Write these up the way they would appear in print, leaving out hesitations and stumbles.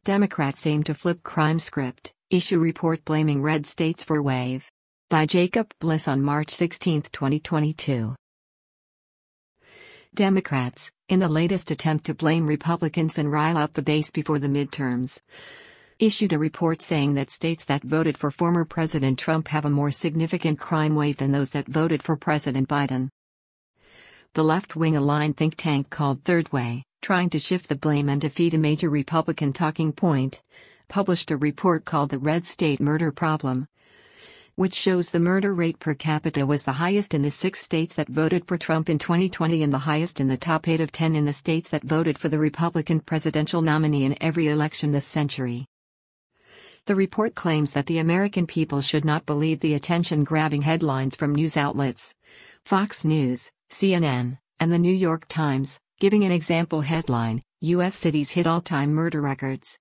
Democrats aim to flip crime script, issue report blaming red states for wave. By Jacob Bliss on March 16, 2022. Democrats, in the latest attempt to blame Republicans and rile up the base before the midterms, issued a report saying that states that voted for former President Trump have a more significant crime wave than those that voted for President Biden. The left-wing aligned think tank called Third Way, trying to shift the blame and defeat a major Republican talking point, published a report called The Red State Murder Problem, which shows the murder rate per capita was the highest in the 6 states that voted for Trump in 2020 and the highest in the top 8 of 10 in the states that voted for the Republican presidential nominee in every election this century. The report claims that the American people should not believe the attention-grabbing headlines from news outlets, Fox News, CNN, and the New York Times, giving an example headline, U.S. cities hit all-time murder records.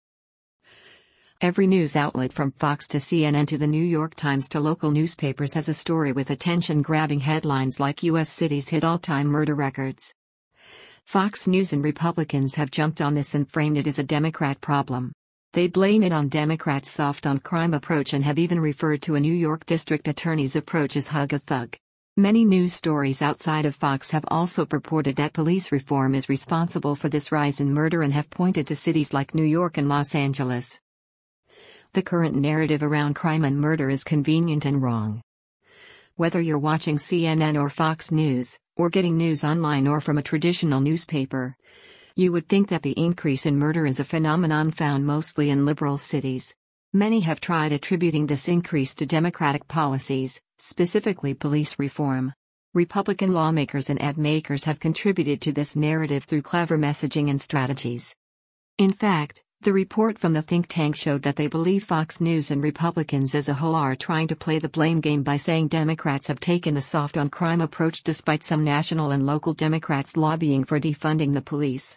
Every news outlet from Fox to CNN to the New York Times to local newspapers has a story with attention-grabbing headlines like U.S. cities hit all-time murder records. Fox News and Republicans have jumped on this and framed it as a Democrat problem. They blame it on Democrats' soft-on-crime approach and have even referred to a New York district attorney's approach as hug a thug. Many news stories outside of Fox have also purported that police reform is responsible for this rise in murder and have pointed to cities like New York and Los Angeles. The current narrative around crime and murder is convenient and wrong. Whether you're watching CNN or Fox News, or getting news online or from a traditional newspaper, you would think that the increase in murder is a phenomenon found mostly in liberal cities. Many have tried attributing this increase to Democratic policies, specifically police reform. Republican lawmakers and ad makers have contributed to this narrative through clever messaging and strategies. In fact, the report from the think tank showed that they believe Fox News and Republicans as a whole are trying to play the blame game by saying Democrats have taken the soft-on-crime approach despite some national and local Democrats lobbying for defunding the police.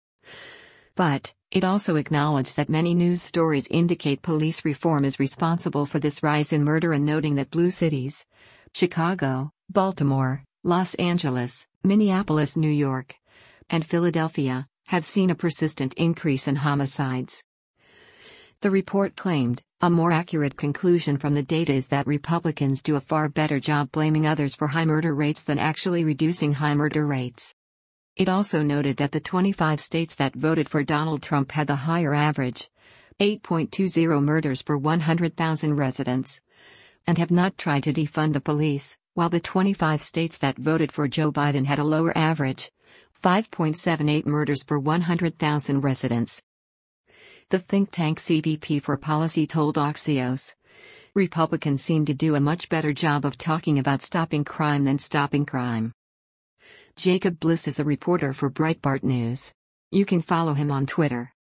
But, it also acknowledged that many news stories indicate police reform is responsible for this rise in murder and noting that blue cities, Chicago, Baltimore, Los Angeles, Minneapolis, New York, and Philadelphia, have seen a persistent increase in homicides. The report claimed, a more accurate conclusion from the data is that Republicans do a far better job blaming others for high murder rates than actually reducing high murder rates. It also noted that the 25 states that voted for Donald Trump had the higher average, 8.20 murders per 100,000 residents, and have not tried to defund the police, while the 25 states that voted for Joe Biden had a lower average, 5.78 murders per 100,000 residents. The think tank CVP for Policy told Axios, Republicans seem to do a much better job of talking about stopping crime than stopping crime. Jacob Bliss is a reporter for Breitbart News. You can follow him on Twitter.